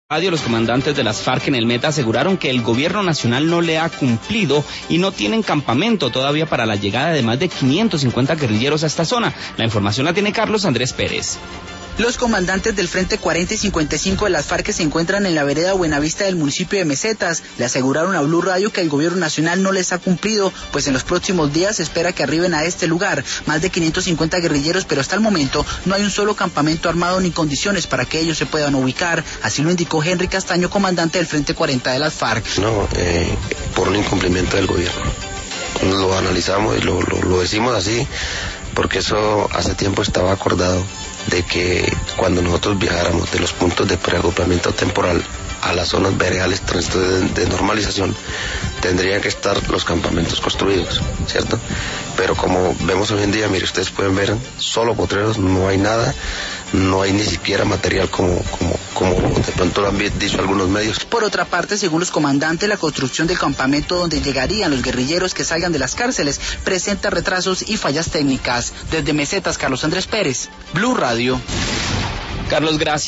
Los comandantes de las FARC en el Meta aseguraron que el gobierno nacional no le ha cumplido y no tienen campamento todavía para la llegada de más de 550 guerrilleros a esta zona. La información la tiene Carlos Andrés Pérez. Los comandantes del Frente 40 y 55 de las FARC que se encuentran en la vereda Buenavista del municipio de Mesetas le aseguraron a Blue Radio que el gobierno nacional no les ha cumplido, pues en los próximos días se espera que arriben a este lugar más de 550 guerrilleros, pero hasta el momento no hay un solo campamento armado ni condiciones para que ellos se puedan ubicar. Así lo indicó Henry Castaño, comandante del Frente 40 de las FARC. Por un incumplimiento del gobierno. Lo analizamos y lo decimos así porque eso hace tiempo estaba acordado de que cuando nosotros viajáramos de los puntos de preagrupamiento temporal a las zonas veredales de normalización, tendrían que estar los campamentos construidos, ¿cierto? Pero como vemos hoy en día, mire, ustedes pueden ver, solo potreros, no hay nada, no hay ni siquiera material como de pronto lo han dicho algunos medios. Por otra parte, según los comandantes, la construcción del campamento donde llegarían los guerrilleros que salgan de las cárceles presenta retrasos y fallas técnicas. Desde Mesetas, Carlos Andrés Pérez, Blue Radio. Carlos, gracias.